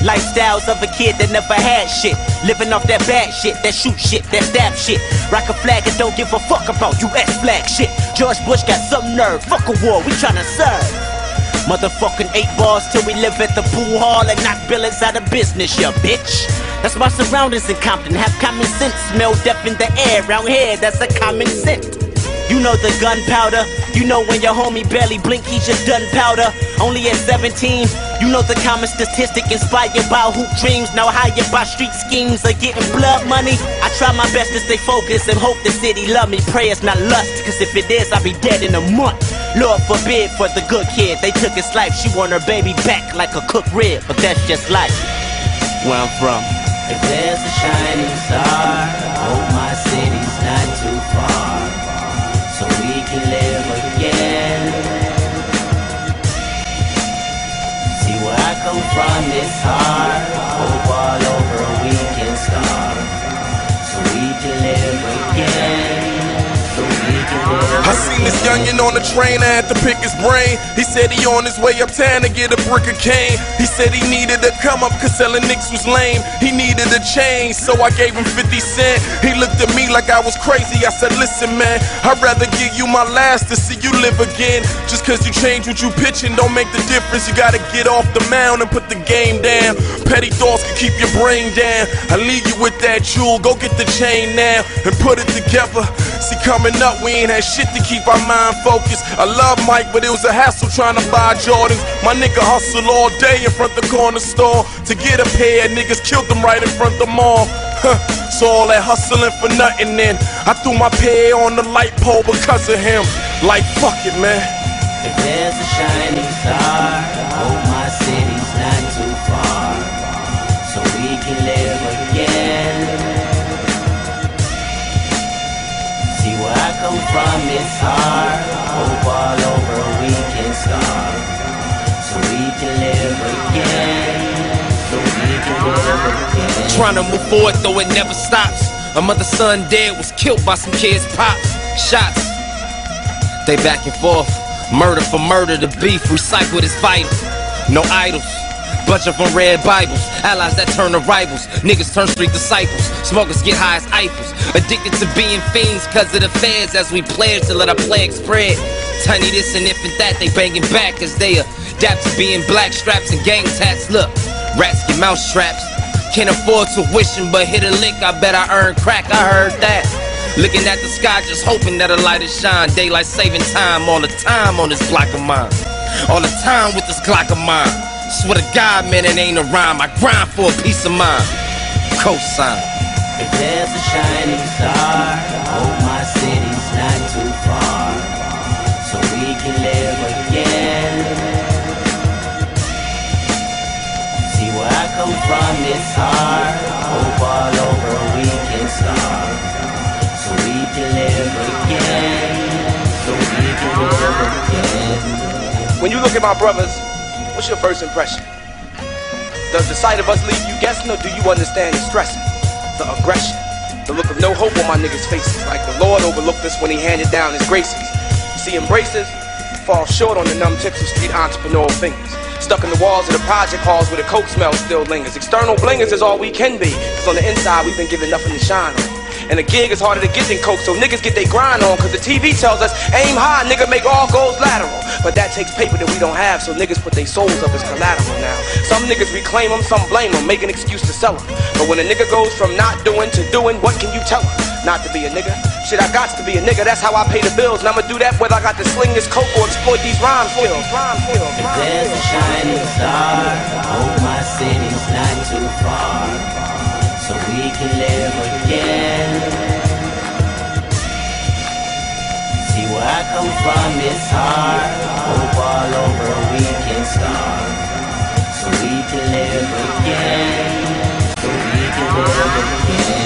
Lifestyles of a kid that never had shit. Living off that bad shit, that shoot shit, that stab shit. Rock a flag and don't give a fuck about US flag shit. George Bush got some nerve, fuck a war, we tryna serve. Motherfucking 8 bars till we live at the pool hall and knock billets out of business, ya bitch. That's my surroundings in Compton, have common sense. Smell death in the air, round here, that's a common scent. You know the gunpowder, you know when your homie barely blink, he just done powder. Only at 17, you know the common statistic inspired by hoop dreams. Now hired by street schemes of getting blood money. I try my best to stay focused and hope the city love me. Pray it's not lust, cause if it is, I'll be dead in a month. Lord forbid for the good kid, they took his life. She want her baby back like a cooked rib, but that's just life. Where I'm from. If there's a shining star, I hope my city's not too far, so we can live again. See where I come from, it's hard. Hope all over a weekend star, so we can live again. I seen this youngin' on the train, I had to pick his brain. He said he on his way uptown to get a brick of cane. He said he needed to come up cause selling nicks was lame. He needed a change, so I gave him 50 cents. He looked at me like I was crazy. I said, listen man, I'd rather give you my last to see you live again. Just cause you change what you pitchin' don't make the difference. You gotta get off the mound and put the game down. Petty thoughts can keep your brain down. I leave you with that jewel, go get the chain now and put it together. See, coming up we ain't had shit to keep our mind focused. I love Mike, but it was a hassle trying to buy Jordans. My nigga hustle all day in front the corner store to get a pair. Niggas killed them right in front the mall. So all that hustling for nothing then. I threw my pair on the light pole because of him. Like fuck it, man. If there's a shining star, I hope my city's not too far, so we can live again. See where I come from, it's hard. Hope all over a weekend star, so we can live again. So we can live again. Trying to move forward though it never stops. A mother's son dead was killed by some kids' pops. Shots, they back and forth. Murder for murder, the beef recycled is vital. No idols, bunch of unread Bibles. Allies that turn to rivals, niggas turn street disciples. Smokers get high as Eiffels. Addicted to being fiends cause of the feds as we pledge to let our plague spread. Tiny this and infant that, they banging back as they adapt to being black straps and gang tats. Look, rats get mouse traps. Can't afford tuition but hit a lick, I bet I earn crack, I heard that. Looking at the sky just hoping that a light is shine. Daylight saving time all the time on this block of mine. All the time with this Glock of mine. Swear to God, man, it ain't a rhyme. I grind for a peace of mind. Cosign. If there's a shining star, I hope my city's not too far, so we can live again. See where I come from, it's hard. Hope all over a weekend star, so we can live again. So we can live again. When you look at my brothers, what's your first impression? Does the sight of us leave you guessing, or do you understand the stressing, the aggression, the look of no hope on my niggas' faces? Like the Lord overlooked us when he handed down his graces. You see, embraces fall short on the numb tips of street entrepreneurial fingers. Stuck in the walls of the project halls where the coke smell still lingers. External blingers is all we can be, cause on the inside we've been given nothing to shine on. And a gig is harder to get than coke, so niggas get their grind on. Cause the TV tells us, aim high, nigga, make all goals lateral. But that takes paper that we don't have, so niggas put their souls up as collateral now. Some niggas reclaim them, some blame them, make an excuse to sell them. But when a nigga goes from not doing to doing, what can you tell him? Not to be a nigga? Shit, I got to be a nigga, that's how I pay the bills. And I'ma do that whether I got to sling this coke or exploit these rhyme skills. If there's a shining star, I hope my city's not too far, so we can live again. See where I come from, it's hard. Hope all over a weekend star, so we can live again. So we can live again.